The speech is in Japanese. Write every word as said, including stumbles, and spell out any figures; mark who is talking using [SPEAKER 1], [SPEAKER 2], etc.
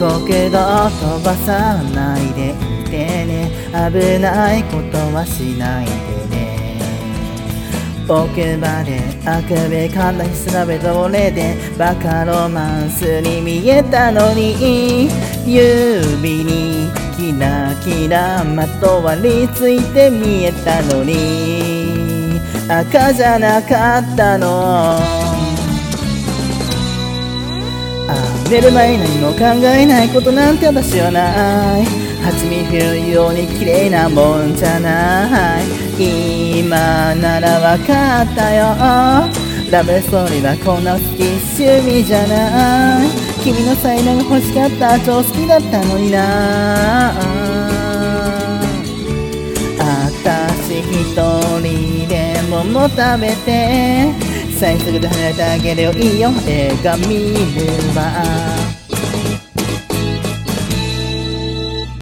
[SPEAKER 1] 国道飛ばさないでいてね、危ないことはしないでね。奥まであくびかんだひすらべどれでバカロマンスに見えたのに、指にキラキラまとわりついて見えたのに赤じゃなかったの。寝る前何も考えないことなんて私はない。蜂蜜のように綺麗なもんじゃない。今ならわかったよ。ラブストーリーはこんな好き趣味じゃない。君の才能が欲しかった、超好きだったのにな。私一人で桃食べて最速で離れてあげるよ、いいよ映画見るわ。